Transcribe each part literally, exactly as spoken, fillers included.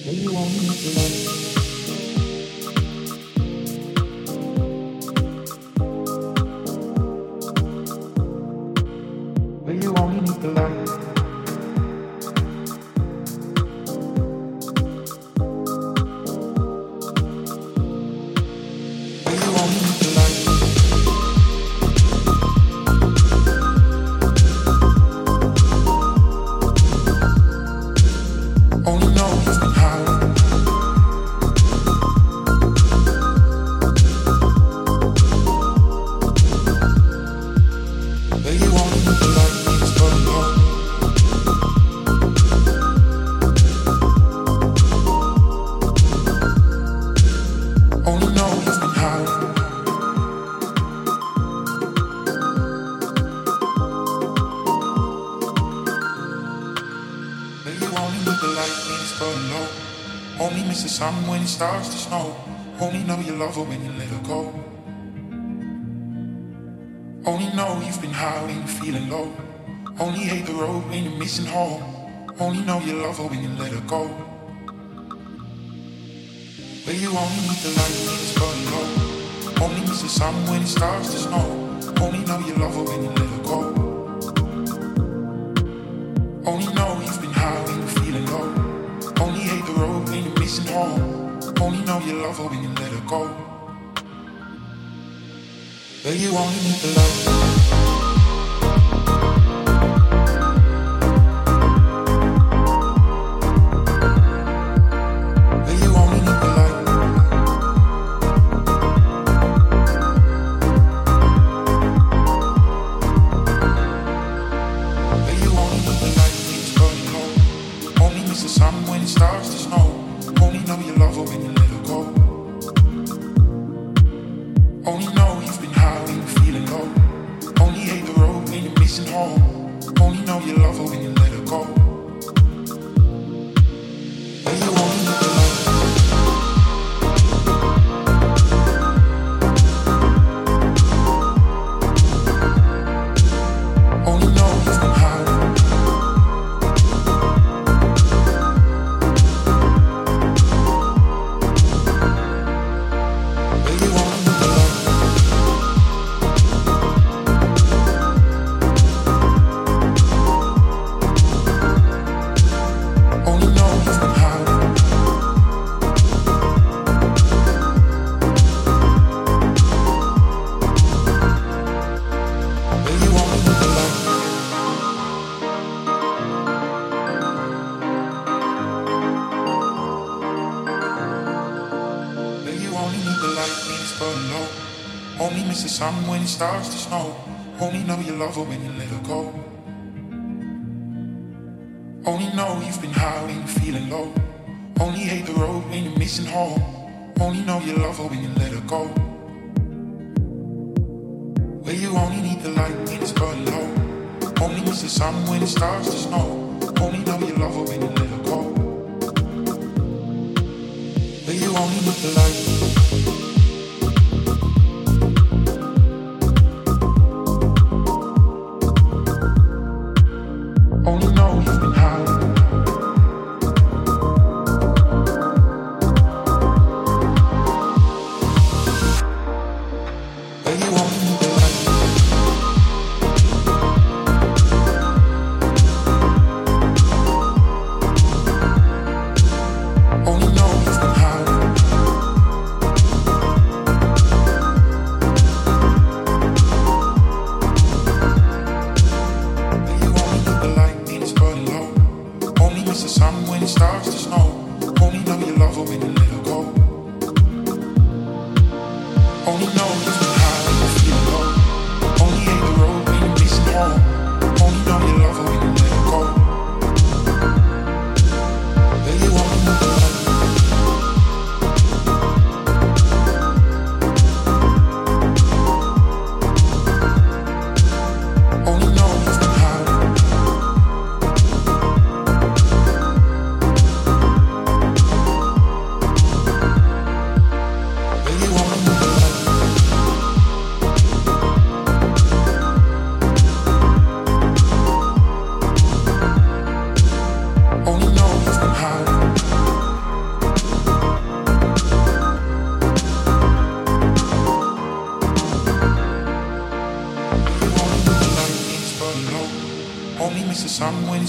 Where you want me to light? Where you want me to light? Where you want me to light? Only know you've been high. Where you want me to light? It's burning low. Only know you've been high. Where you only with the light when it's burning low. Only miss the sun when it starts to snow. Only know you love her when you let her go. Only know you've been high when you're feeling low. Only hate the road when you're missing home. Only know you love her when you let her go. Where you only with the light when it's burning low. Only miss the sun when it starts to snow. Only know you love her when you let her go. Only know you've been high when you're feeling low. Only hate the road when you're missing home. Only know you love her when you let her go. Where you only need the love. Starts to snow. Only know you love her when you let her go. Only know you've been high when you're feeling low. Only hate the road when you're missing home. Only know you love her when you let her go. Where you only need the light when it's burning low. Only miss the sun when it starts to snow. Only know you love her when you let her go. Where you only need the light.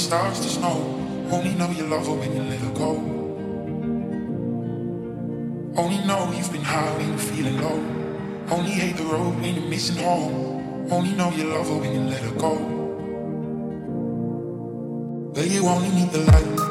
stars to snow. Only know you love her when you let her go. Only know you've been high when you're feeling low. Only hate the road when you're missing home. Only know you love her when you let her go. But you only need the light.